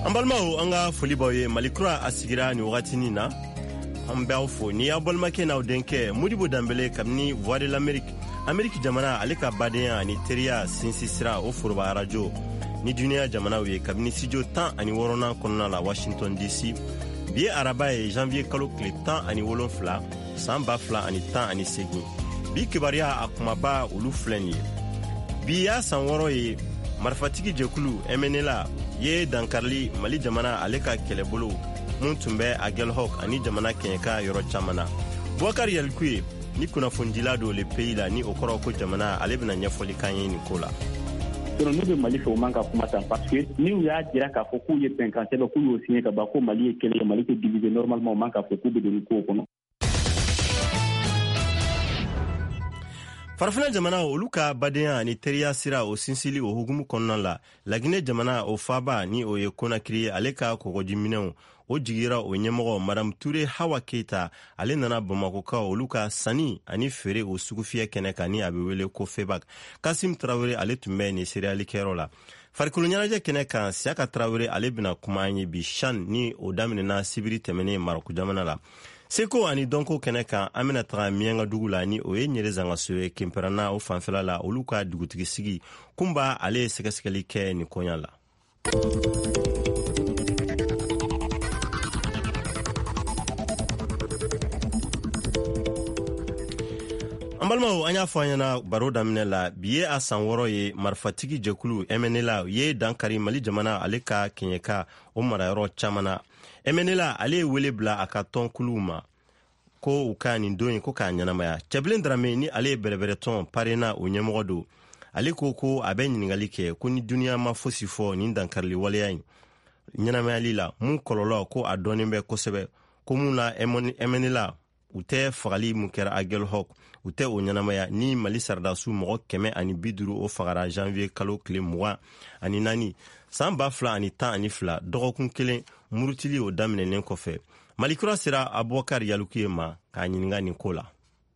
Ambalmao anga folibawe malikura asigira ni wakati nina ambao fo ni abolmake na udenke Modibo Dembélé kamni Voix de l'Amérique jamana alika badeya ni teriya sinsisira o foroba radio ni dunia jamana we kamni studio tan ani worona konna la Washington DC biye arabaye janvier kalo kle tan ani wolonfla samba fla ani tan ani segi bi kibaria akumaba ulu fleni bi ya sanworo ye marfatigi jekulu emenela ye dankarli Mali jamana aleka kelebolo mun tumbe agel hok ani jamana kenyaka yoro chamana Boubacar Yalkoué ni kuna fundila do le pays la ni okoro ko jamana alebna nyafoli kanye ni kola nous de Mali fait au manque à commencer parce que nous ya dira ka foku ye penkanse ba ku yo signé ka ba ko Mali e kele Mali ke diviser normalement manque à foku de ko kono farafina jamana oluka badeya ni teriya sira o sinsili o hugumu konna la lagine jamana o faba ni o ye Conakry aleka kogojimineo o jigira o nyemogo Madame Touré Hawa Keita ale nana Bamako ka oluka sani ani fere o sugufiya keneka ni abewele ko Febak Kasim Traoré ale tumbe ni seriali kerola farikulu nyanaje keneka Siaka Traoré ale bina kumanyi bi shan ni o damine na sibiri temene Maroku jamana la Seko ani donko keneka amena tra mienga dugula ni o ye nyerezanga soye kemperana o fanfela la oluka dugutigi sigi kumba ale sekesekeli ke ni konyala Ambalmao anya fanyana baro damne la biye a sanworo ye marfatigi jekulu emenela ye dankari Mali jamana aleka kenyeka o marayoro chamana emenela ale wele bla akaton kuluma ko ukani ndoni ko kanyanamaya Chablin Dramé ni ale berebereton parena o nyemodo ale ko aben ningalike ko ni dunia ma fosifo ni dankarli waleyan nyanamaya lila mun kololo ko adonimbe kosebe ko muna emenela ute fagali mukera agel hok ute o nyanamaya ni Mali sardasu mo keme ani biduru o fagara janvier kalo kle mois ani nani samba fla ani ta ani fla dogokun kelen murutili o damne nen kofe malikura sira Aboubacar Yalkoué ma ka nyininga ni kola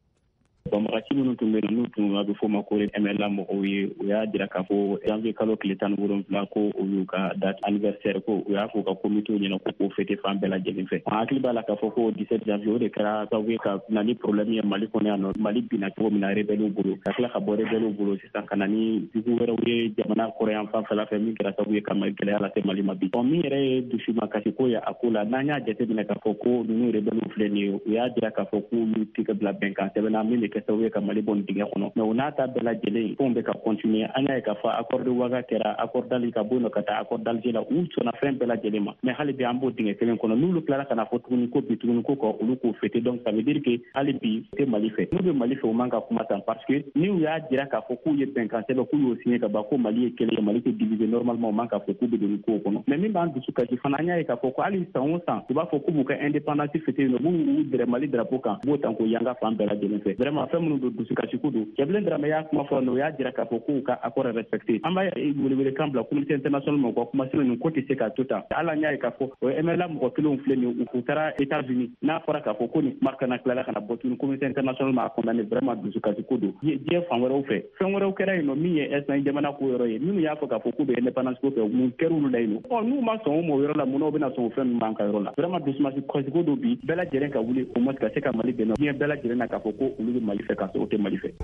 Bamaki nous tomber nous tout ado fo makore MLA mo ya dira ka fo janvier kalo kletan woron flako o yuka date anniversaire ko ya fo ka comité ni ko ko fete fam bela jeli fe akli bala ka fo ko 17 janvier de kara ka we ka nani problème ya Mali ko ne Mali bina ko mina rebelu buru ka kala ka bo rebelu buru sisan kanani digu wera we jamana korean fa fala fe mi kra ka we ka Mali kala la te Mali mabi on mi re du shuma ka ko ya akula nanya jete bina ka fo ko nu rebelu fleni ya dira ka fo ko mi tika bla benka te bana mi ke sawe ka Mali bon dinga kono mais on a ta bela jele on be ka continuer anya ka fa accord waga kera accord dal ka bono kata accord dal jela ou sona fin bela jele ma mais hali bi ambo dinga kelen kono nous le clara kana fotuni ko bituni ko ko uluko fete donc ça veut dire que hali bi te Mali fait nous de Mali fait au manque à commencer parce que nous ya dira ka foku ye penkanse ba ku yo signé ka ba ko Mali kele Mali ke diviser normalement manque à foku de ko kono mais min ban dusu ka ji fananya ka foku ali sa on sa ba foku bu ka indépendance fete no bu de Mali drapeau kan bo tanko yanga fam bela jele fait vraiment fam no du sikachikudu Chablin Dramé ya kuma fono ya dira ka foku ka accord respecté amba wele kambla communauté internationale mo ko kuma sino ni côté seka tota ala nya ka fo MLA mo ko kilo fleni u futara États-Unis na fora ka foku ni marka na kala kana botu communauté internationale ma condamné vraiment du sikachikudu je fangoro fe fangoro kera no mi e esna jamana ko yoro ye mi ya fo ka foku be indépendance ko mu keru no dayno o nu ma so mo yoro la mo no be na so fen man ka yoro la vraiment du sikachikudu bi bela jeren ka wuli o mo ka seka Mali be no bien bela jeren na ka foku ulu Mali fe ka so Mali fait.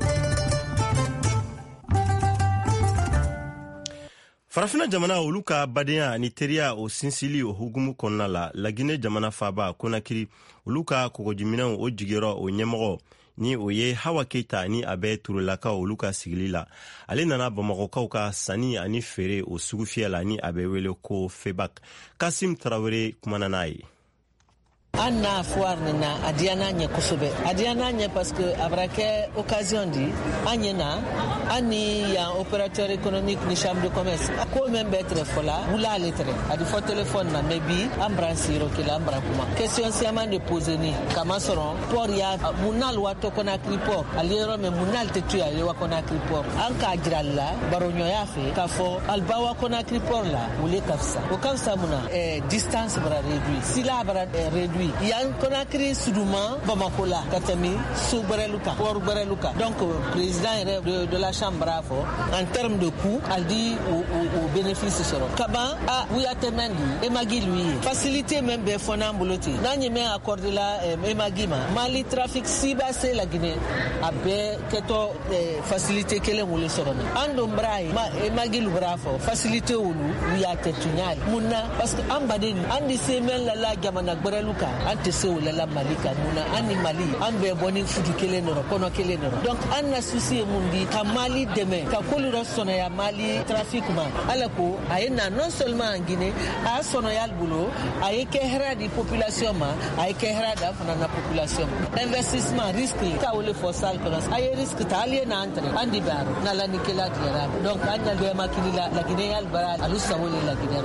Farafina jamana oluka badeya ni teriya o sinsili o hugumu konna la lagine jamana faba Conakry oluka kokojimina o jigero o nyemogo ni o ye Hawa Keita ni abe turulaka oluka sigilila ale nana Bamako ka sani ani fere o sugufiya la ni abe wele ko Febak Kasim Traoré kumana nayi Anna foire na adiana nye kosobe adiana nye parce que abrake occasion di anyena ani ya opérateur économique ni chambre de commerce ko même être fola wula lettre adi fo téléphone na mebi ambransiro kila ambrakuma question siama de poser ni kama soron pour ya munal wato Conakry port aliero me munal te tu ya wa Conakry port anka jiralla baronyo ya fe ka fo albawa Conakry port la wule kafsa o kansa muna distance bra réduit si la bra réduit lui. Il y a un Conakry Soudouma, Bamakola, Katami, Soubareluka, Porbareluka. Donc, président de la Chambre, en termes de coût, elle dit au bénéfice sera. Kaba, Ouyatemendi, Emagi lui, facilité même des Fonambuloti. Nani me accordé la Emagima. Mali trafic si basse la Guinée. Abe, keto facilité qu'elle voulait sera. Andombrai, Emagi Lubrafo, facilité ou Ouyatetunyal. Mouna, parce que Ambadin, Andi Semen la Gamana Boreluka, Antese ou la Malika, Mouna, Ani Mali, Ambe Boni Fudu Kelenoro, Kono Kelenoro. Donc, Anna Souci Mundi, Kamali demain, Kakolura Sonaya Mali, trafic man. Alako, Aena non seulement en Guinée, à Sonoyal Boulot, à Ekehra di population, à Ekehra d'Afna population. Investissement, risque, Kaole Fossal, à risque, Talien entre, Andibar, Nala Nikela Clara. Donc, Anya de Makila, la Guinée Albara, Alusawole, la Guinée.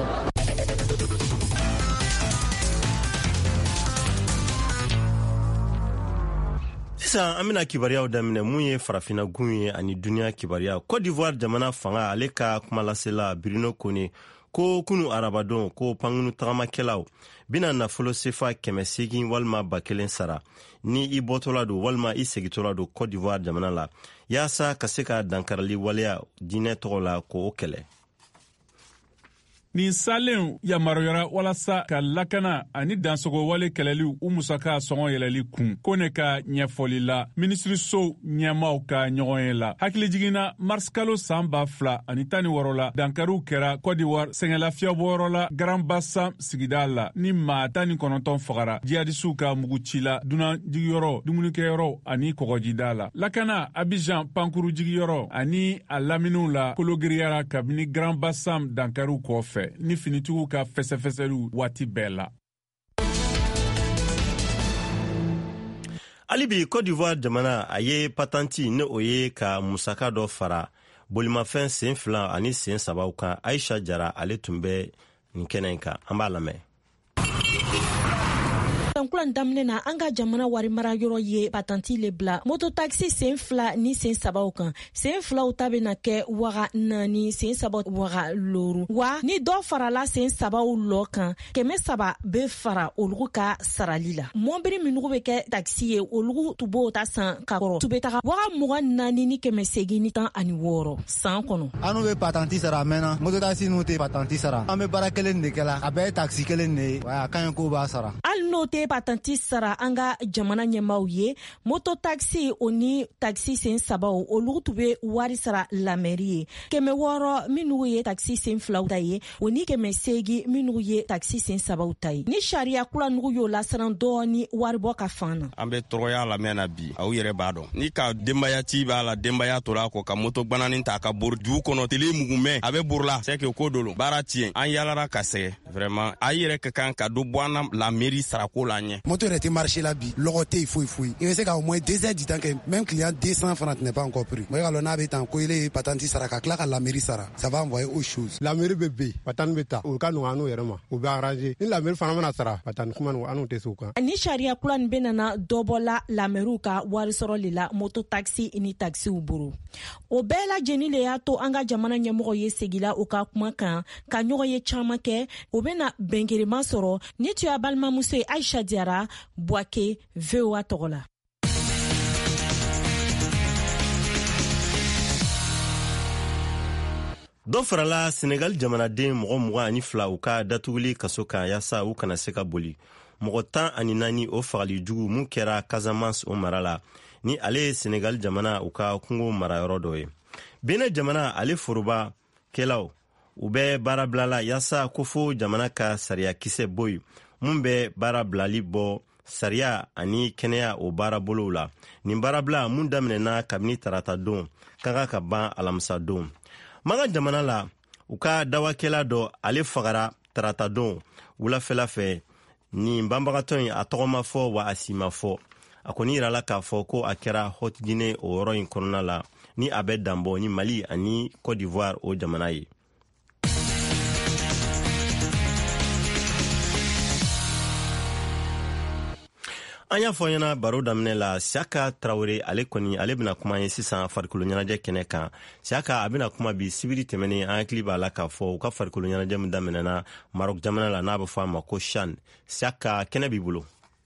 Sisan an bena kibariyaw daminɛ mun ye farafina gun ye ani duniya kibariya. Côte d'Ivoire jamana fanga ale ka kumalasela Bruno Kone ko kunu arabadon ko pangunu tagamakɛlaw bena nafolo sefa 800 walima 1000 sara ni I bɔtɔla do walima I segitɔla do Côte d'Ivoire jamana la yaasa ka se ka dankarali waleya diinɛ tɔgɔ la ko o kɛlɛ. Nin salen yamaruyara walasa ka lakana ani dansogo wale kɛlɛliw u musaka sɔngɔ yɛlɛli kun ko ne ka ɲɛfɔli la minisiriso ɲɛmaw ka ɲɔgɔn ye la hakilijigina mars kalo san 2016 la dankariw kɛra Côte d'Ivoire sɛngɛlafiyabɔyɔrɔ la Grand Bassam sigida la ni maa 19 fagara jihadisiw ka muguci la dunan jigiyɔrɔ dumunikɛyɔrɔ ani kɔgɔjida la lakana Abidjan pankuru jigiyɔrɔ ani a laminiw la kologiriyara kabini Grand Bassam dankariw kɔfɛ ni finitigiw ka fɛsɛfɛsɛliw waati bɛɛ la. Alibi Côte d'Ivoire jamana a ye patanti ne o ye ka musaka dɔ fara bolimafɛn sen 2 ani sen 3 kan Aisha Jara ale tun bɛ nin kɛnɛ in kan an b'a lamɛn. Tankulan damne na an ka jamana wari mara yɔrɔ ye patanti le bila moto taxi sen 2 ni sen 3 kan sen 2 ta bena kɛ waga 4 sen 3 waga 5 wa ni dɔ farala sen 3 lɔ kan 300 be fara olugu ka sarali la mɔbiri minugu be kɛ taxi ye olugu tubo ta san ka kɔrɔ tube taga waga 24 ni 816 san kɔnɔ anu be patanti sara mena moto taxi nu te patanti sara an be bara kelen de kɛla a bɛ taxi kelen de wa kan ko ba sara al no te patanti sara an ka jamana ɲɛmaw ye moto taxi o ni taxi sen 3 olugu tube wari sara lamɛri ye 600 minugu ye taxi sen 2 ta ye o ni 800 minugu ye taxi sen 3 ta ye ni sariya kula nugu yo la saran dɔɔni wari bɔ ka fana an be tɔrɔya lamɛna bi aw yɛrɛ b'a dɔn ni ka denbaya ti b'a la denbaya tora kɔ ka moto gbananin ta ka bori dugu kɔnɔ tele mugumɛ a be borila c'est que ko dolo baara tiɲɛ an yalara ka sɛgɛ vraiment a yɛrɛ ka kan ka do bɔ an la mairie sarako la ɲɛ moto yɛrɛ tɛ marché la bi lɔgɔ tɛ foyi i bɛ se ka au moins 2 heures du temps kɛ même client 200 francs n'est pas encore pris moi ka lɔ n'a bɛ tan ko ile ye patanti sara ka tila ka la mairie sara ça va envoyer autre chose la mairie bɛ ben patante bɛ ta o ka nɔgɔ anu yɛrɛ ma o bɛ arranger ni la mairie fana mana sara patante kuma anu tɛ se o kan ni sariya kula nin bɛ nana dɔbɔla la mairie ka wari sɔrɔ le la moto taxi ni taxiw boro o bɛɛ lajɛlen le y'a to an ka jamana ɲɛmɔgɔ ye segila o ka kuma kan ka ɲɔgɔn ye caman kɛ o bɛna bɛnkɛrɛman sɔrɔ ni tu y'a balimamuso ye Aisha Diarra Boake VOA tɔgɔ la. Dɔ farala Senegal jamanaden mɔgɔ 22 u ka datuguli kaso kan yaasa u kana se ka boli mɔgɔ 14 o fagali jugu mun kɛra Casamance o mara la ni ale ye Senegal jamana u ka kungo marayɔrɔ dɔ ye Benin jamana ale foroba kɛlaw u bɛ baara bilala yaasa ko fo jamana ka sariya kisɛ boyi mun bɛ baara bilali bɔ sariya ani kɛnɛya o baara bolow la nin baara bila mun daminɛna kabini tarata don kan ka ban alamisa don maga jamana la u ka dawakɛla dɔ ale fagara tarata don wulafɛla fɛ nin banbagatɔ in a tɔgɔma fɔ wa a si ma fɔ a kɔni yirala k'a fɔ ko a kɛra Haute Guinée o yɔrɔ in kɔnɔna la ni a bɛ danbɔ ni Mali ani Côte d'Ivoire o jamana ye. An y'a fɔ ɲɛna baro daminɛ la Siaka Traoré ale kɔni ale bɛna kuma ye sisan farikolo ɲɛnajɛ kɛnɛ kan Siaka a bɛna kuma bi sibiri tɛmɛnen an hakili b'a la k'a fɔ u ka farikolo ɲɛnajɛ min daminɛna Maroc jamana la n'a bɛ fɔ a ma ko CHAN Siaka kɛnɛ b'i bolo.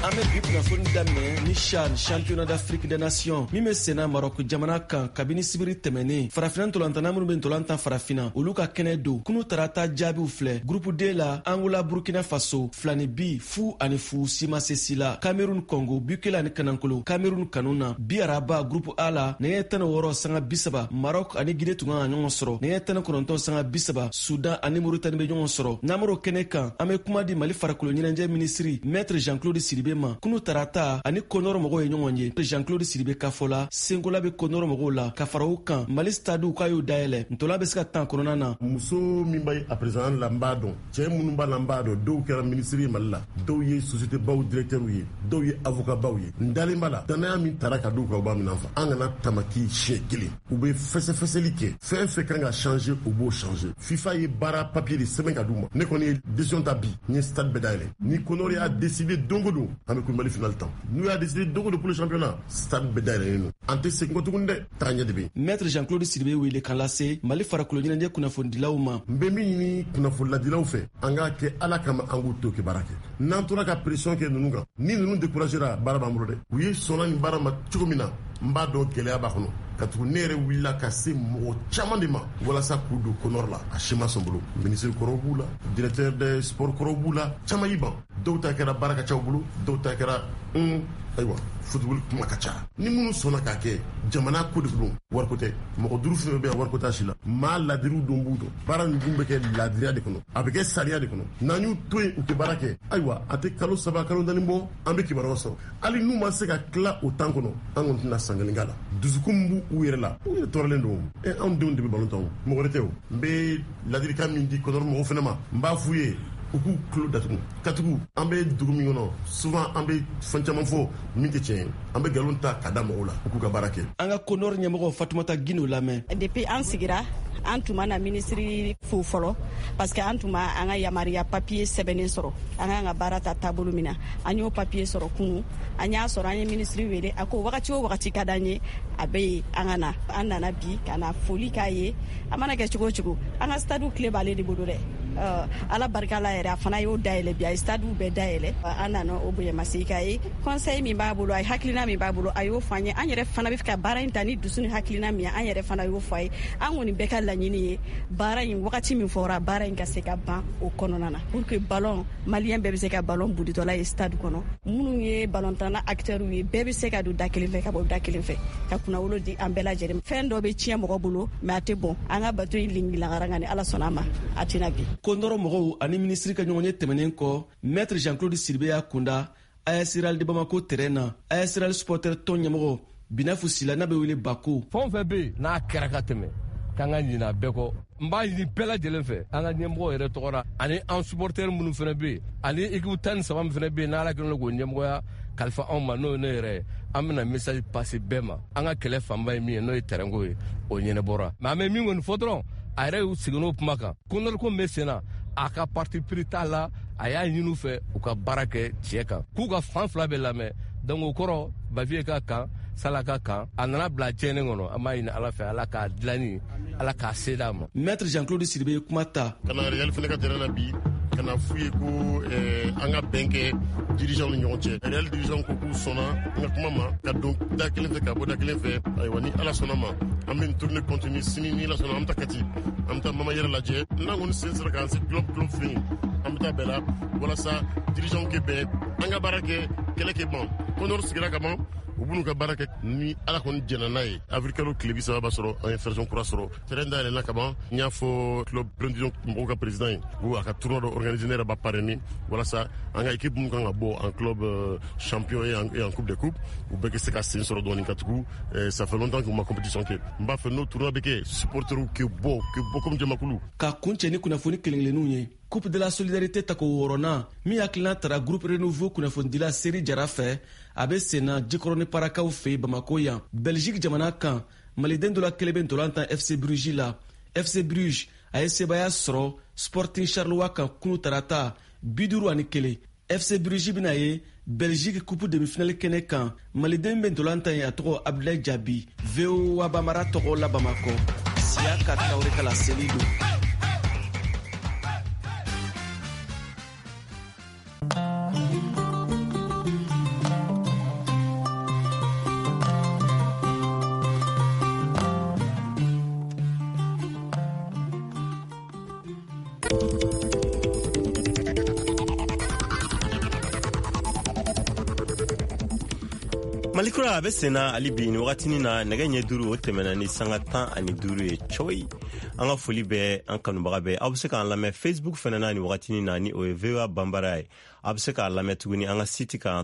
an bɛ bi kunnafoni daminɛ ni CHAN championnat d'Afrique des nations min bɛ senna Maroc jamana kan kabini sibiri tɛmɛnen. Farafina ntolantana minnu bɛ ntolantan farafina olu ka kɛnɛ don kunu tarata jaabiw filɛ. Groupe D la Angola Burkina Faso 2-2 fu ani fu sima sesi la. Cameroun Congo Bukele ani Kanankolo Cameroun kanuna bi araba groupe A la nɛgɛ 16 sanga 30 Maroc ani Guinée tun kan ka ɲɔgɔn sɔrɔ nɛgɛ 19 sanga 30 Sudan ani Mauritanie bɛ ɲɔgɔn sɔrɔ. N'amaro kɛnɛ kan an bɛ kuma di Mali farakolo ɲɛnajɛ ministre Maître Jean-Claude Sidibé ma kunu tarata ani Konoro mɔgɔw ye ɲɔgɔn ye. Jean-Claude Sidibé ka fɔ la Sengola bɛ Konoro mɔgɔw la ka fara o kan Mali stade k'a y'o dayɛlɛ ntola bɛ se ka tan kɔnɔna na. Muso min b'a a président la n b'a dɔn cɛ minnu b'a la n b'a dɔn dɔw kɛra ministre ye Mali la dɔw ye société baw directeurs ye dɔw ye avocat baw ye n dalen b'a la danaya min tara ka d'u kan u b'a minɛ fa an kana tamaki siɲɛ kelen u bɛ fɛsɛfɛsɛli kɛ fɛn fɛn kan ka changer u b'o changer. FIFA ye baara papier de sɛbɛn ka d'u ma ne kɔni ye décision ta bi n ye stade bɛɛ dayɛlɛ ni Konore y'a décidé don o don an bɛ ko Mali final tan n'u y'a décidé don o don pour le championnat stade bɛɛ dayɛlɛlen don an tɛ segin kɔ tuguni dɛ tagaɲɛ de bɛ. Maître Jean-Claude Sidibé wele kan lase Mali farakolo ɲɛnajɛ kunnafonidilaw ma. N bɛ min ɲini kunnafoniladilaw fɛ an k'a kɛ Ala kama an k'u to kɛ baara kɛ n'an tora ka pression kɛ ninnu kan ni ninnu découragera baara b'an bolo dɛ u ye sɔnna nin baara ma cogo min na n b'a dɔn gɛlɛya b'a kɔnɔ ka tugu ne yɛrɛ wulila ka se mɔgɔ caman de ma walasa k'u don Konor la a si ma sɔn bolo ministre kɔrɔw b'u la directeur des sports kɔrɔw b'u la caman y'i ban dɔw ta kɛra baara ka ca u bolo dɔw ta kɛra ayiwa football kuma ka ca ni minnu sɔnna k'a kɛ jamana ko de don wariko tɛ mɔgɔ duuru fɛn bɛ yan wariko t'a si la maa ladiriw don b'u dɔn baara nin dun bɛ kɛ ladiriya de kɔnɔ a bɛ kɛ sariya de kɔnɔ n'an y'u to yen u tɛ baara kɛ ayiwa a tɛ kalo 3 kalo 4 bɔ an bɛ kibaruyaw sɔrɔ hali n'u ma se ka tila o temps kɔnɔ an kɔni tɛna san kelen k'a la dusukun b'u u yɛrɛ la u yɛrɛ tɔɔrɔlen don anw denw de bɛ balon tan o mɔgɔ wɛrɛ tɛ o n bɛ ladirikan min di Konor mɔgɔw fana ma n b'a f'u ye u k'u tulo datugu ka tugu an bɛ dugu min kɔnɔ souvent an bɛ fɛn caman fɔ min tɛ tiɲɛ ye an bɛ nkalon ta ka da mɔgɔw la u k'u ka baara kɛ. An ka Konor ɲɛmɔgɔ Fatumata Gino lamɛn. Depuis an sigira an tun ma na ministre fo fɔlɔ parce que an tun ma an ka yamaruya papier sɛbɛnnen sɔrɔ an k'an ka baara ta taabolo min na an y'o papier sɔrɔ kunu an y'a sɔrɔ an ye ministre wele a ko wagati o wagati ka d'an ye a bɛ yen an ka na an nana bi ka na foli k'a ye a mana kɛ cogo o cogo an ka stade tile b'ale de bolo dɛ ala barika la yɛrɛ a fana y'o dayɛlɛ bi a ye stade bɛɛ dayɛlɛ an nana o bonyamasigi k'a ye conseil min b'a bolo a ye hakilina min b'a bolo a y'o fɔ an ye an yɛrɛ fana bɛ fɛ ka baara in ta ni dusu ni hakilina min ye an yɛrɛ fana y'o fɔ a ye an kɔni bɛɛ ka laɲini ye baara in wagati min fɔra baara in ka se ka ban o kɔnɔna na pour que ballon malien bɛɛ bɛ se ka ballon buditɔla ye stade kɔnɔ minnu ye ballon tanna acteurs ye bɛɛ bɛ se ka don da kelen fɛ ka bɔ da kelen fɛ ka kunnawolo di an bɛɛ lajɛlen fɛn dɔ bɛ tiɲɛ mɔgɔ bolo mais a tɛ bɔn an ka bato in lingilagaran ni ala sɔnna a ma a tɛna bi. Konoro mɔgɔw ani ministre ka ɲɔgɔn ye tɛmɛnen kɔ Maître Jean-Claude Sidibé y'a kunda AS Real de Bamako terrain na AS Real supporter tɔn ɲɛmɔgɔ Binafu Sila n'a bɛ wele Bako. Fɛn o fɛn bɛ yen n'a kɛra ka tɛmɛ k'an ka ɲinɛ a bɛɛ kɔ n b'a ɲini bɛɛ lajɛlen fɛ an ka ɲɛmɔgɔ yɛrɛ tɔgɔ la ani an supporter minnu fana bɛ yen ani équipe 13 min fana bɛ yen n'ala kɛlen don k'o ɲɛmɔgɔya kalifa anw ma n'o ye ne yɛrɛ ye an bɛna message passer bɛɛ ma an ka kɛlɛ fanba ye min ye n'o ye terrain ko ye o ɲɛnabɔra mais an bɛ min kɔni fɔ dɔrɔn a yɛrɛ y'u segin n'o kuma kan Konor ko min bɛ sen na a ka parti pris t'a la a y'a ɲini u fɛ u ka baara kɛ tiɲɛ kan k'u ka fan fila bɛ lamɛn donc o kɔrɔ Baviye ka kan Sala ka kan a nana bila tiɲɛni kɔnɔ an b'a ɲini ala fɛ ala k'a dilanni ala k'a se d'a ma. Maître Jean-Claude Sidibé ye kuma ta. Ka na Real fana ka terrain na bi ka na f'u ye ko an ka bɛn kɛ dirigeant ni ɲɔgɔn cɛ Real dirigeant ko k'u sɔnna n ka kuma ma ka don da kelen fɛ ka bɔ da kelen fɛ ayiwa ni ala sɔnna ma an bɛ nin tournée continue sini ni ala sɔnna an bɛ taa Kati an bɛ taa Mama Yɛrɛ lajɛ n'an kɔni sen sera k'an se club fɛ yen an bɛ taa bɛɛ la walasa dirigeant kɛ bɛn an ka baara kɛ kɛlɛ kɛ ban Konor sigira ka ban u b'u ka baara kɛ ni ala kɔni jɛnna n'a ye africain tile 30 b'a sɔrɔ an ye version kura sɔrɔ terrain dayɛlɛnna ka ban n y'a fɔ club président mɔgɔw ka président ye ko a ka tournoi dɔ organiser ne yɛrɛ b'a parrainer walasa an ka équipe mun kan ka bɔ en club champion et en coupe des coupes u bɛɛ ka se ka sen sɔrɔ dɔɔni ka tugu ça fait longtemps que ma compétition kɛ n b'a fɛ n'o tournoi bɛ kɛ supporterw k'u bɔ comme jamakulu ka kun cɛ ni kunnafoni kelen-kelenninw ye Coupe de la Solidarité ta ko wɔɔrɔnan min hakilina tara groupe renouveau kunnafonidila Seri Jara fɛ a bɛ sen na Jikɔrɔ ni Parakaw fɛ yen Bamako yan Belgique jamana kan maliden dɔ la kelen bɛ ntolantan FC Bruges la FC Bruges a ye sebaya sɔrɔ Sporting Charleroi kan kunu tarata 50-1 FC Bruges bɛna ye Belgique coupe demi-finale kɛnɛ kan maliden bɛ ntolantan ye a tɔgɔ Abdoulaye Diaby VOA Bamara tɔgɔ la Bamako Siya ka Traoré ka la seli don. Malikura a bɛ senna ali bi ni wagatinin na nɛgɛ ɲɛ duuru o tɛmɛna ni sanga 15 ye coyi. An ka foli bɛ an kanubaga bɛɛ. Aw bɛ se k'an lamɛn Facebook fɛnɛ na ni wagatinin na ni o ye VOA Bambara ye. Aw bɛ se k'a lamɛn tuguni an ka site kan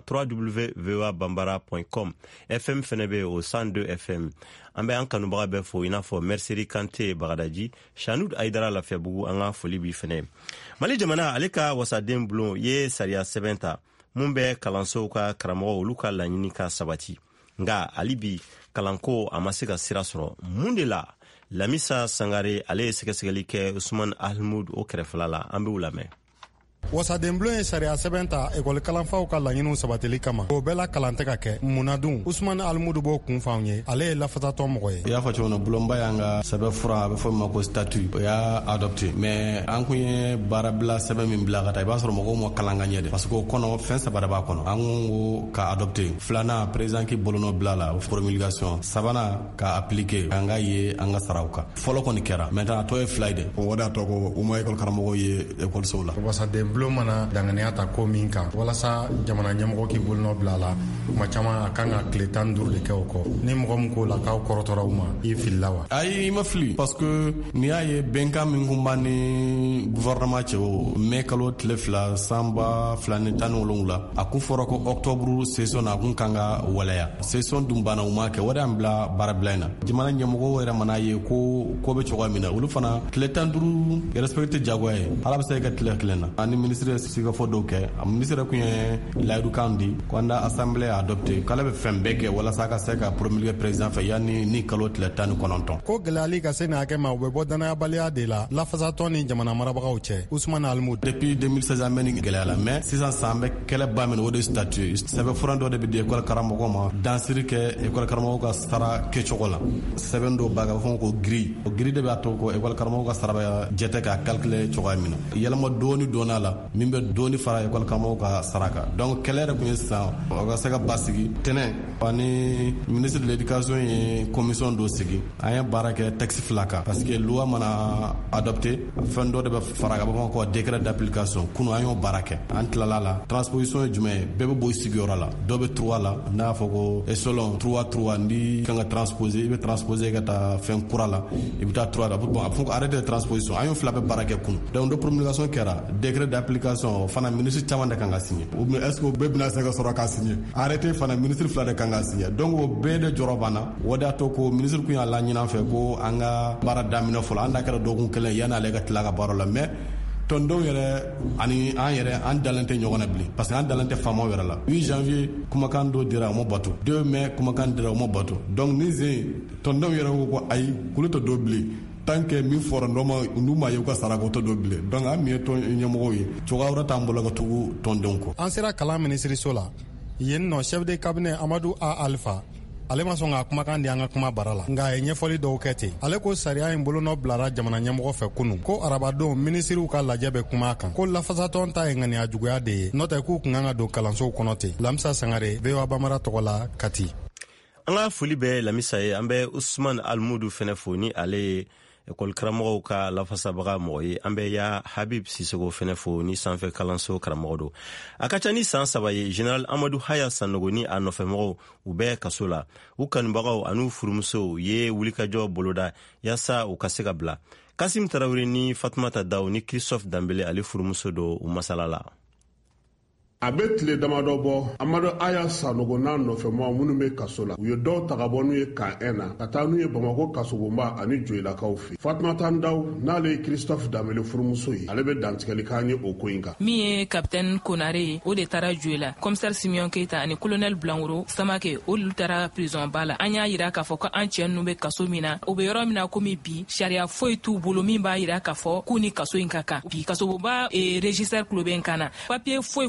www.voabambara.com. FM fɛnɛ bɛ o 102 FM. An bɛ an kanubaga bɛɛ fo i n'a fɔ Merseri Kante Bagadaji, Shanud Aidara Lafiyabugu an ka foli bi fɛnɛ. Mali jamana ale ka wasaden bulon ye sariya sɛbɛn ta. Mun bɛ kalansow ka karamɔgɔ olu ka laɲini ka sabati. Nga ali bi kalanko a ma se ka sira sɔrɔ. Mun de la? Lamisa Sangare ale ye sɛgɛsɛgɛli kɛ Usman Almud o kɛrɛfɛla la. An b'u lamɛn. wasaden bulon ye sariya sɛbɛn ta ekɔli kalanfaw ka laɲiniw sabatili kama o bɛɛ la kalan tɛ ka kɛ munadun Usman Almudu b'o kun f'anw ye ale ye lafatatɔ mɔgɔ ye. I y'a fɔ cogo min na bulonba y'an ka sɛbɛn fura a bɛ fɔ min ma ko statut o y'a adopté mais an kun ye baara bila sɛbɛn min bila ka taa i b'a sɔrɔ mɔgɔw ma kalan ka ɲɛ de parce que o kɔnɔ fɛn saba de b'a kɔnɔ an ko ka adopté filanan président ki bolonɔ bila la promulgation sabanan ka appliquer an ka ye an ka saraw kan fɔlɔ kɔni kɛra maintenant a tɔ ye fila ye de o de y'a tɔ ko u ma école karamɔgɔw ye école la wasaden bulon mana danganiya ta ko min kan walasa jamana ɲɛmɔgɔ k'i bolonɔ bila la kuma caman a kan ka tile 15 de kɛ o kɔ ni mɔgɔ min ko la k'aw kɔrɔtɔra u ma i filila wa? Ayi i ma fili parce que n'i y'a ye bɛnkan min kun b'a ni gouvernement cɛ o mai kalo tile 2 sanba 2017 a kun fɔra ko octobre session na a kun kan ka waleya session dun banna u ma kɛ o de y'an bila baara bila in na jamana ɲɛmɔgɔw yɛrɛ mana ye ko bɛ cogoya min na olu fana tile 15 respecte jagoya ye ala bɛ se ka tile kelen na ani ministre sigafɔ dɔw kɛ a ministre kun ye layidukan di ko an da assemblée a adopté k'ale bɛ fɛn bɛɛ kɛ walasa a ka se ka promulguer président fɛ yanni ni kalo tile 19 ko gɛlɛyali ka se n'a kɛ ma u bɛ bɔ danayabaliya de la lafasatɔ ni jamana marabagaw cɛ Usman Almud depuis 2016 an bɛ ni gɛlɛya la mais sisan san bɛ kɛlɛba min o de statut sɛbɛn fura dɔ de bɛ di école karamɔgɔw ma dansiri kɛ école karamɔgɔw ka sara kɛcogo la sɛbɛn dɔw b'a kan fɔ ko grille o grille de b'a to ko école karamɔgɔw ka sara bɛ jate ka calculer cogoya min na yɛlɛma dɔɔni donna la min bɛ dɔɔni fara école karamɔgɔw ka sara kan donc kɛlɛ yɛrɛ kun ye sisan o ka se ka basigi tɛnɛn ani ministre de l'éducation ye commission dɔ sigi an ye baara kɛ texte fila kan parce que loi mana adopté fɛn dɔ de bɛ fara ka bɔ ko décret d'application kunu an y'o baara kɛ an tilala la transposition ye jumɛn ye bɛɛ bɛ bɔ i sigiyɔrɔ la dɔ bɛ 3 la n'a y'a fɔ ko selon 3 ni kan ka transposer i bɛ transposer ka taa fɛn kura la i bɛ taa 3 la bon a bɛ fɔ ko arrêté de transposition an y'o fila bɛ baara kɛ kunu donc de promulgation kɛra décret d'application fana ministre caman de kan ka signer ou bien est-ce que o bɛɛ bɛna se ka sɔrɔ ka signer arrêté fana ministre fila de kan ka signer donc o bɛɛ de jɔrɔ banna o de y'a to ko ministre kun y'a laɲini an fɛ ko an ka baara daminɛ fɔlɔ an da kɛra dɔgɔkun kelen yanni ale ka tila ka baara la mais tɔndenw yɛrɛ ani an yɛrɛ an dalen tɛ ɲɔgɔn na bilen parce que an dalen tɛ faamaw yɛrɛ la 8 janvier kumakan dɔ dira o ma bato 2 mai kumakan dira o ma bato donc ni zen tɔndenw yɛrɛ ko ko ayi kulu tɛ dɔ bilen tant que min fɔra n'u ma ye u ka sara ko tɛ dɔ bilen donc an min ye tɔn ɲɛmɔgɔw ye cogoya wɛrɛ t'an bolo ka tugu tɔndenw kɔ. An sera kalan minisiriso la yen nɔ chef de cabinet Amadu A Alpha ale ma sɔn ka kumakan di an ka kuma bara la nka a ye ɲɛfɔli dɔw kɛ ten ale ko sariya in bolonɔ bilara jamana ɲɛmɔgɔ fɛ kunun ko arabadon minisiriw ka lajɛ bɛ kuma a kan ko lafasatɔn ta ye ŋaniya juguya de ye n'o tɛ k'u kun kan ka don kalansow kɔnɔ ten. Lamisa Sangare VOA Bambara tɔgɔ la Kati. An ka foli bɛ Lamisa ye an bɛ Usman Almudu fɛnɛ fo ni ale ye ekɔli karamɔgɔw ka lafasabaga mɔgɔ ye an bɛ ya Habib Sisoko fɛnɛ fo ni sanfɛ kalanso karamɔgɔ do a ka ca ni san 3 ye General Amadu Haya Sanogo ni a nɔfɛmɔgɔw u bɛ kaso la u kanubagaw an'u furumusow ye wulikajɔ boloda yasa u ka se ka bila Kasim Tarawele ni Fatumata Daw ni Christophe Dambele ale furumuso do u masala la a bɛ tile damadɔ bɔ Amadu Aya Sanogo n'a nɔfɛmɔgɔw minnu bɛ kaso la u ye dɔw ta ka bɔ n'u ye K1 na ka taa n'u ye Bamako kasobonba ani Joyilakaw fɛ Fatumata Daw n'ale ye Christophe Dambele furumuso ye ale bɛ dantigɛli k'an ye o ko in kan min ye capitaine Konare ye o de taara Joyila commissaire Simeon Keita ani colonel Blankoro Samake olu taara prison ba la an y'a yira k'a fɔ ko an cɛ ninnu bɛ kaso min na o bɛ yɔrɔ min na komi bi sariya foyi t'u bolo min b'a yira k'a fɔ k'u ni kaso in ka kan bi kasobonba registre kulo bɛ n kan na papier foyi tɛ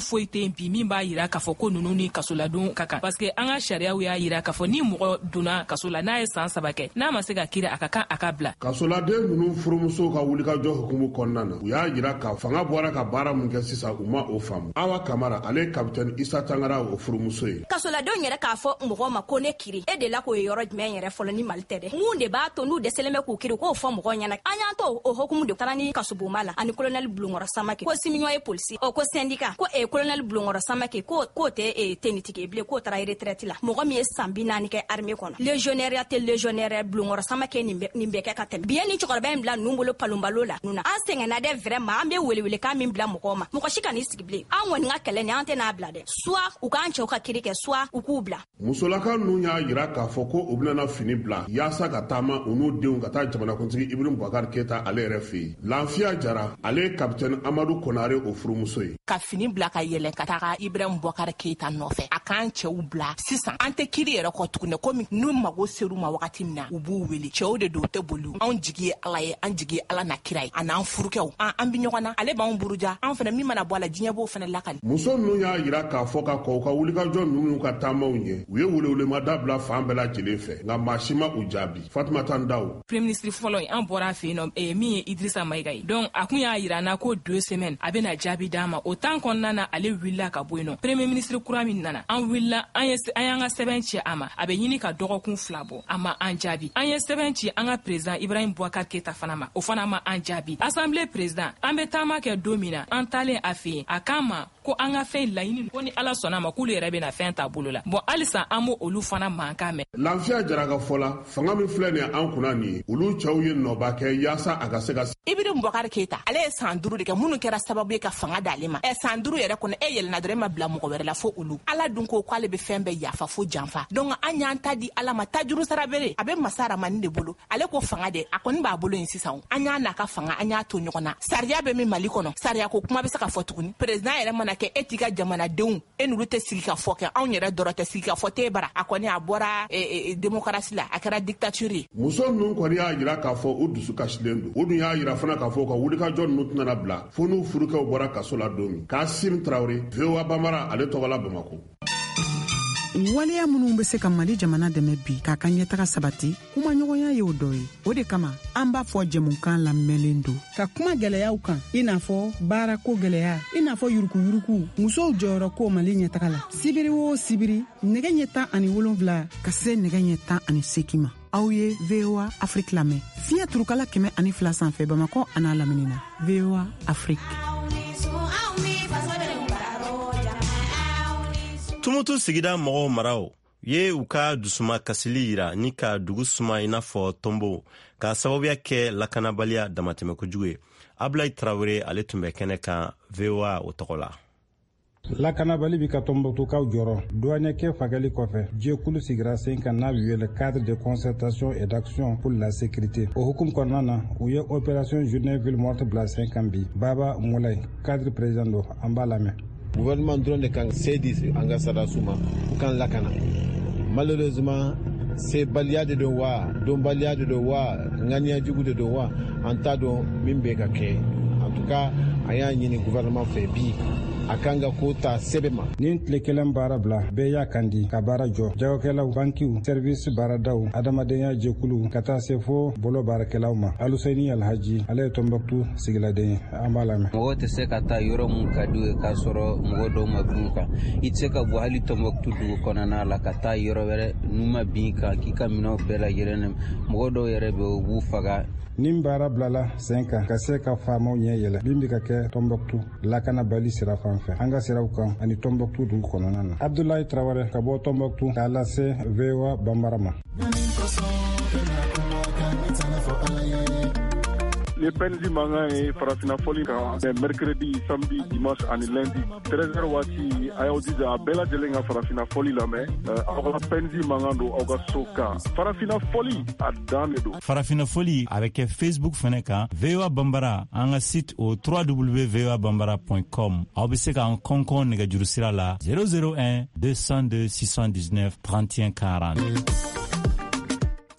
be bi min b'a yira k'a fɔ ko nunu ni kasoladon ka kan parce que an ka sariyaw y'a yira k'a fɔ ni mɔgɔ donna kaso la n'a ye san 3 kɛ n'a ma se ka kiri a ka kan a ka bila. Kasoladen nunu furumuso ka wulikajɔ hukumu kɔnɔna na u y'a yira ka fanga bɔra ka baara mun kɛ sisan u ma o faamu. Awa Kamara ale kapitɛni Isa Tangara o furumuso ye. Kasoladenw yɛrɛ k'a fɔ mɔgɔ ma ko ne kiri e de la k'o ye yɔrɔ jumɛn yɛrɛ fɔlɔ ni Mali tɛ dɛ. Mun de b'a to n'u dɛsɛlen bɛ k'u kiri k'o fɔ mɔgɔw ɲɛna. An y'an to o hukumu de taara ni kasobonba la ani colonel Bulongɔrɔ Samake ko Simiɲɔgɔn ye polisi ko syndicat ko colonel Bulongɔrɔ Samake ko tɛ tenitigi bilen k'o taara retraite la. Mɔgɔ min ye san 40 kɛ armée kɔnɔ. Légionnaire tɛ légionnaire Bulongɔrɔ Samake nin bɛ kɛ ka tɛmɛ. Bien ni cɛkɔrɔba in bila ninnu bolo palonbalo la nuna. An sɛgɛnna dɛ vraiment an bɛ welewele kan min bila mɔgɔw ma. Mɔgɔ si ka n'i sigi bilen. An kɔni ka kɛlɛ ni an tɛ n'a bila dɛ. Soit u k'an cɛw ka kiri kɛ soit u k'u bila. Musolaka ninnu y'a yira k'a fɔ ko u bɛna fini bila yaasa ka taama u n'u denw ka taa jamanakuntigi Ibrahim Boubacar Keita ale yɛrɛ fɛ yen. Lafiya Jara ale ye kapitɛni Amadu Konare o furumuso ye. Ka fini bila ka yɛlɛ ka taga Ibrahim Boubacar Keita nɔfɛ a k'an cɛw bila sisan an tɛ kiri yɛrɛ kɔ tuguni komi n'u mago ser'u ma wagati min na u b'u wele cɛw de don u tɛ boli anw jigi ye Ala ye an jigi ye Ala na kira ye a n'an furukɛw an bi ɲɔgɔn na ale b'anw buruja an fana min mana bɔ a la diɲɛ b'o fana lakali. Muso ninnu y'a yira k'a fɔ ka kɔ u ka wulikajɔ ninnu ka taamaw ɲɛ u ye welewelema bila fan bɛɛ lajɛlen fɛ nka maa si ma u jaabi. Fatumata Ndaw Premier ministre fɔlɔ in an bɔra a fɛ yen nɔ min ye Idrissa Maïga ye donc a kun y'a yira na ko 2 semaines a bɛna jaabi d'a ma o temps kɔnɔna na ale wulila ka bɔ yen nɔ Premier ministre kura min nana an wulila an y'an ka sɛbɛn ci a ma a bɛ ɲini ka dɔgɔkun 2 bɔ a ma an jaabi an ye sɛbɛn ci an ka président Ibrahim Boubacar Keita fana ma o fana ma an jaabi assemblée président an bɛ taama kɛ don min na an talen a fɛ yen a k'an ma ko an ka fɛn laɲini ko ni Ala sɔnna ma k'olu yɛrɛ bɛna fɛn ta bolo la bon halisa an b'o olu fana mankan mɛn. Lafiya Jara ka fɔ la fanga min filɛ nin ye an kunna nin ye olu cɛw ye nɔba kɛ yaasa a ka se ka. Ibrahim Boubacar Keita ale ye san 5 de kɛ minnu kɛra sababu ye ka fanga d'ale ma san 5 yɛrɛ kɔnɔ e yɛlɛnna dɔrɔn ma bila mɔgɔ wɛrɛ la fo olu Ala dun ko k'ale bɛ fɛn bɛɛ yafa fo janfa donc an y'an ta di Ala ma tajuru sara bere a bɛ masa Ramani de bolo ale ko fanga de a kɔni b'a bolo yen sisan an y'a n'a ka fanga an y'a to ɲɔgɔn na sariya bɛ min Mali kɔnɔ sariya ko kuma bɛ se ka fɔ tuguni président yɛrɛ mana kɛ e t'i ka jamanadenw e n'olu tɛ sigi ka fɔ kɛ anw yɛrɛ dɔrɔn tɛ sigi ka fɔ te bara a kɔni a bɔra démocratie la a kɛra dictature ye. Muso ninnu kɔni y'a yira k'a fɔ u dusu kasilen don u dun y'a yira fana k'a fɔ ka wulikajɔ ninnu tɛna bila fo n'u furukɛw bɔra kaso la don min. Kasim Traoré VOA Bambara ale tɔgɔ la Bamako. Waleya minnu bɛ se ka Mali jamana dɛmɛ bi k'a ka ɲɛtaga sabati kuma ɲɔgɔnya ye o dɔ ye o de kama an b'a fɔ jɛmukan lamɛnlen don ka kuma gɛlɛyaw kan i n'a fɔ baarako gɛlɛya i n'a fɔ yurukuyuruku musow jɔyɔrɔ ko Mali ɲɛtaga la sibiri o sibiri nɛgɛ ɲɛ 17 ka se nɛgɛ ɲɛ 18 ma aw ye VOA Afrique lamɛn fiɲɛ turukala 102 sanfɛ Bamakɔ a n'a lamini na VOA Afrique. Tumutu sigida mɔgɔw maraw ye u ka dusuma kasili yira ni ka dugu suma i n'a fɔ Tombo ka sababuya kɛ lakanabaliya damatɛmɛ kojugu ye. Ablaye Traoré ale tun bɛ kɛnɛ kan VOA o tɔgɔ la. Lakanabali bi ka Tombouctou jɔrɔ douanier fagali kɔfɛ jɛkulu sigira sen kan n'a bɛ wele cadre de concertation et d'action pour la sécurité o hukumu kɔnɔna na u ye opération journée ville morte bila sen kan bi Baba Moulay cadre président do an b'a lamɛn. Gouvernement drone de kan sedi anga sadasuma kan lakana malheureusement c'est balia de wa don balia de wa ngania jugu de wa anta do mimbe ka ke en tout cas aya nyini gouvernement fait bi akanga kota sebema nin tile kelen baara bila bɛɛ y'a kandi ka baara jɔ jagokɛlaw bankiw service baaradaw adamadenya jɛkulu ka taa se fo bolo baarakɛlaw ma Aluseni Alhaji ale ye Tombouctou sigiladen ye an b'a lamɛn. Mɔgɔ tɛ se ka taa yɔrɔ mun ka d'u ye k'a sɔrɔ mɔgɔ dɔw ma bin kan i tɛ se ka bɔ hali Tombouctou dugu kɔnɔna la ka taa yɔrɔ wɛrɛ n'u ma bin kan k'i ka minɛnw bɛɛ lajɛlen mɔgɔ dɔw yɛrɛ bɛ u b'u faga. Nin baara bilala sen kan ka se ka faamaw ɲɛ yɛlɛ min bɛ ka kɛ Tombouctou lakanabali sira fan fɛ an ka siraw kan ani Tombouctou dugu kɔnɔna na. Abdoulaye Traoré ka bɔ Tombouctou k'a lase VOA Bambara ma. Les penzi manga et farafina foli kan mercredi, samedi, dimanche ani lundi 13h wati ayaw dija bela jelenga farafina foli la mais awga penzi manga do awga soka farafina foli adane do farafina foli avec Facebook fene kan VOA Bambara an ka site au www.voabambara.com aw bɛ se k'an kɔnkɔn nɛgɛjuru sira la 001 202 619 31 40.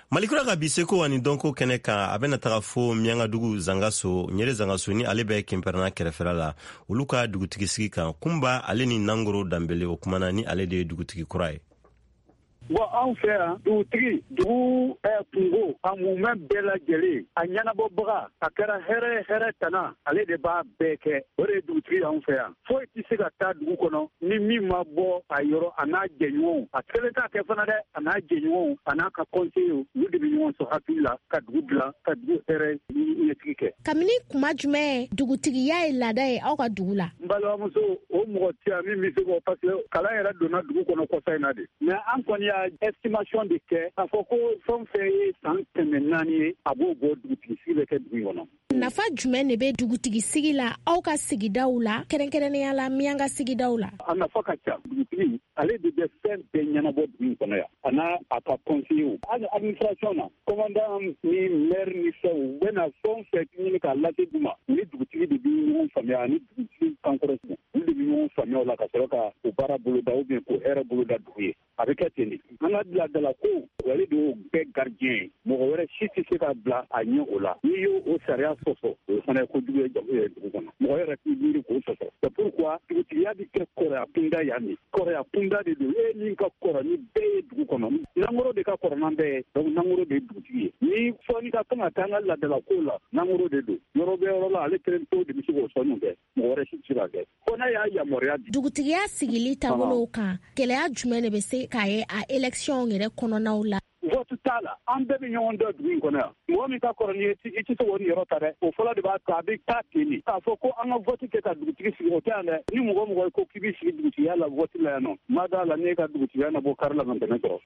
Malikura ka biseko ani donko kɛnɛ kan a bɛna taga fo Miangadugu Zangaso Nyere Zangaso ni ale bɛ Kɛnpɛrɛna kɛrɛfɛla la olu ka dugutigi sigi kan Kumba ale ni Nangoro Dambele o kumana ni ale de ye dugutigi kura ye. Bon an fɛ yan dugutigi dugu kungo a mumɛ bɛɛ lajɛlen a ɲɛnabɔbaga a kɛra hɛrɛ tana ale de b'a bɛɛ kɛ o de ye dugutigi an fɛ yan foyi tɛ se ka taa dugu kɔnɔ ni min ma bɔ a yɔrɔ a n'a jɛɲɔgɔnw a kelen t'a kɛ fana dɛ a n'a jɛɲɔgɔnw a n'a ka conseillers olu de bɛ ɲɔgɔn sɔrɔ hakili la ka dugu dilan ka dugu hɛrɛ ɲɛsigi kɛ. Kabini kuma jumɛn dugutigiya ye laada ye aw ka dugu la. N balimamuso o mɔgɔ tɛ yan min bɛ se k'o parce que kalan yɛrɛ donna dugu kɔnɔ kɔsa in na de mais an kɔni y'a estimation de kɛ a fɔ ko fɛn fɛn ye san 4 ye a b'o bɔ dugutigi sigi bɛ kɛ dugu kɔnɔ. Nafa jumɛn de bɛ dugutigi sigi la aw ka sigidaw la kɛrɛnkɛrɛnnenya la Mianga sigidaw la. A nafa ka ca dugutigi ale de bɛ fɛn bɛɛ ɲɛnabɔ dugu kɔnɔ yan a n'a a ka conseillers hali administration na commandant ni maire ni fɛnw u bɛna fɛn fɛn ɲini k'a lase du ma ni dugutigi de bɛ ɲɔgɔn faamuya ani dugutigi kankɔrɔsi olu de bɛ ɲɔgɔn faamuya o la ka sɔrɔ ka o baara boloda ou bien ko hɛrɛ boloda dugu ye a bɛ kɛ ten de. An ka biladala ko ale de y'o bɛɛ gardien ye mɔgɔ wɛrɛ si tɛ se ka bila a ɲɛ o la n'i y'o o sariya sɔsɔ o fana ye kojugu ye dugu kɔnɔ mɔgɔ yɛrɛ t'i miiri k'o sɔsɔ c'est pourquoi dugutigiya bɛ kɛ kɔrɔya kunda yan de kɔrɔya kunda de don e min ka kɔrɔ ni bɛɛ ye dugu kɔnɔ Nangoro de ka kɔrɔ n'an bɛɛ ye donc Nangoro de ye dugutigi ye ni fɔli ka kan ka taa an ka ladala ko la Nangoro de don yɔrɔ bɛ yɔrɔ la ale kelen to de bɛ se k'o sɔnni kɛ mɔgɔ wɛrɛ si tɛ se ka kɛ ko n'a y'a yamaruya di. Dugutigiya sigili taabolow kan gɛlɛya jumɛn de bɛ se k'a ye a élection yɛrɛ kɔnɔnaw la. Vote t'a la an bɛɛ bɛ ɲɔgɔn dɔn dugu in kɔnɔ yan mɔgɔ min ka kɔrɔ ni i tɛ se k'o yɔrɔ ta dɛ o fɔlɔ de b'a to a bɛ taa ten de k'a fɔ ko an ka vote kɛ ka dugutigi sigi o tɛ yan dɛ ni mɔgɔ ye ko k'i bɛ sigi dugutigiya la vote la yan nɔ ma d'a la ne ka dugutigiya na bɔ kari la ka tɛmɛ sɔrɔ.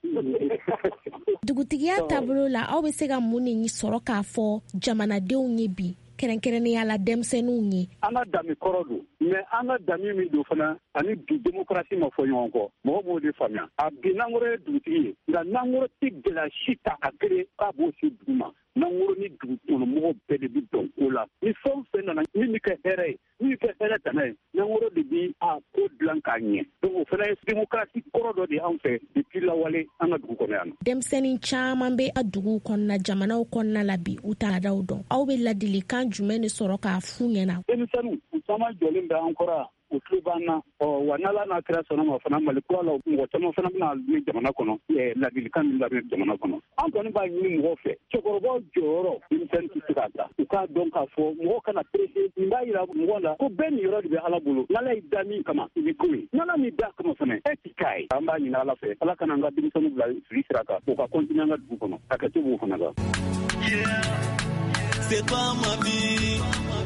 Dugutigiya taabolo la aw bɛ se ka mun de sɔrɔ k'a fɔ jamanadenw ye bi kɛrɛnkɛrɛnnenya la denmisɛnninw ye. An ka dami kɔrɔ don mais an ka dami min don fana ani bi démocratie ma fɔ ɲɔgɔn kɔ mɔgɔ b'o de faamuya a bi Nangoro ye dugutigi ye nka Nangoro tɛ gɛlɛya si ta a kelen k'a b'o se dugu ma Nangoro ni dugu kɔnɔmɔgɔw bɛɛ de bɛ dɔn ko la ni fɛn fɛn nana min bɛ kɛ hɛrɛ ye min bɛ kɛ hɛrɛ tana ye Nangoro de bɛ a ko dilan k'a ɲɛ donc o fana ye démocratie kɔrɔ dɔ de anw fɛ depuis lawale an ka dugu kɔnɔ yan. Denmisɛnnin caman bɛ a dugu kɔnɔna jamanaw kɔnɔna la bi u t'a daw dɔn aw bɛ ladilikan jumɛn de sɔrɔ k'a f'u ɲɛna. Denmisɛnninw u caman jɔlen bɛ an kɔrɔ o tulo b'an na wa n'Ala n'a kira sɔnna ma fana Mali kura la mɔgɔ caman fana bɛna ye jamana kɔnɔ ladilikan min labɛn jamana kɔnɔ an kɔni b'a ɲini mɔgɔw fɛ cɛkɔrɔbaw jɔyɔrɔ denmisɛnnin tɛ se k'a ta u k'a dɔn k'a fɔ mɔgɔ kana pressé nin b'a yira mɔgɔ la ko bɛɛ nin yɔrɔ de bɛ Ala bolo n'Ala y'i da min kama i bɛ ko ye n'Ala m'i da kama fana e t'i k'a ye an b'a ɲini Ala fɛ Ala kana an ka denmisɛnninw bila fili sira kan o ka continuer an ka dugu kɔnɔ a kɛ to b'o fana la. C'est toi ma vie.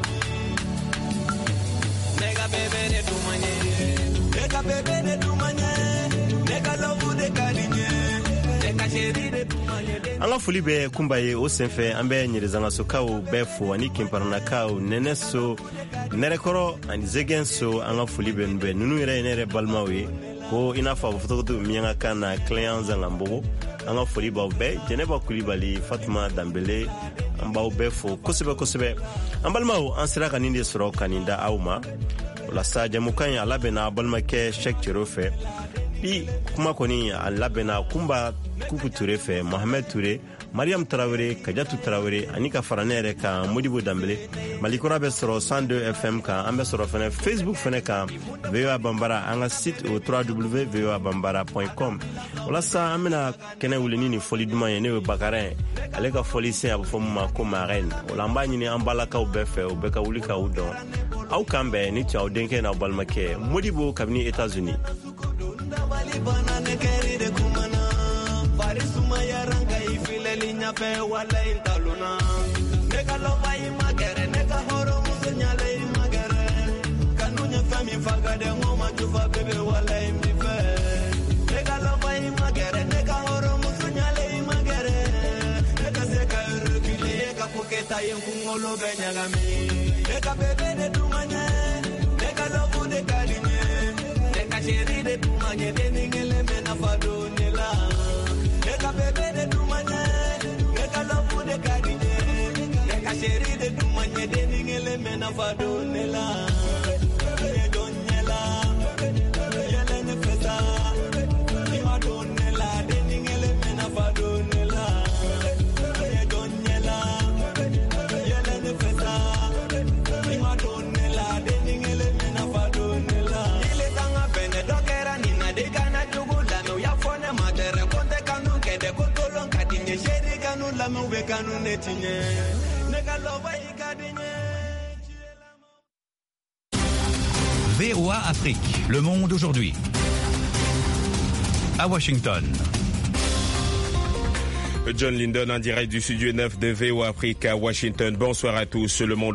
Nega bebe ne dumanye, nega bebe ne dumanye, nega lovu de kalinye, nega sheri de dumanye. An ka foli bɛ Kumba ye o senfɛ an bɛ Ɲɛrɛzangasokaw bɛɛ fo ani Kɛnpɛrɛnakaw Nɛnɛso Nɛrɛkɔrɔ ani Zɛgɛnso an ka foli bɛ ninnu bɛɛ ninnu yɛrɛ ye ne yɛrɛ balimaw ye ko i n'a fɔ a bɛ fɔ cogo min Miangakan na Kileyan Zangambogo an ka foli b'aw bɛɛ Jɛnɛba Kulibali Fatuma Dambele an b'aw bɛɛ fo kosɛbɛ kosɛbɛ an balimaw an sera ka nin de sɔrɔ ka nin da aw ma o la sa jamukan ye a labɛnna balimakɛ Sɛk Cero fɛ bi kuma kɔni a labɛnna Kumba Kuku Ture fɛ Mohamed Ture Mariam Tarawele Kajatu Tarawele ani ka fara ne yɛrɛ kan Modibo Dambele Malikura bɛ sɔrɔ 102 FM kan an bɛ sɔrɔ fɛnɛ Facebook fɛnɛ kan VOA Bambara an ka site o www.voabambara.com walasa an bɛna kɛnɛ wulini ni fɔli duman ye ne ye Bakarin ale ka fɔli sen a bɛ fɔ mun ma ko marraine wala an b'a ɲini an balakaw bɛɛ fɛ o bɛɛ ka wuli k'aw dɔn aw kan bɛɛ ni tun aw denkɛ n'aw balimakɛ Modibo kabini États-Unis. Fe wala intaluna nega loba imagere nega horo musenyale imagere kanunya fami faga de ngoma tufa bebe wala imdife nega loba imagere nega horo musenyale imagere nega seka rukile ka poketa yengungolo benyagami nega bebe de dumanye nega lobu de kalinye nega sheri de dumanye de ningele mena fadonela nega bebe de dumanye sheri de dumanye de ningele mena fadonela donela yele ne fesa ni madonela de ningele mena fadonela be kanu netinye nega loba ikadinye. VOA Afrique, le monde aujourd'hui. À Washington. John Linden en direct du studio 9 de VOA Afrique à Washington. Bonsoir à tous. Le monde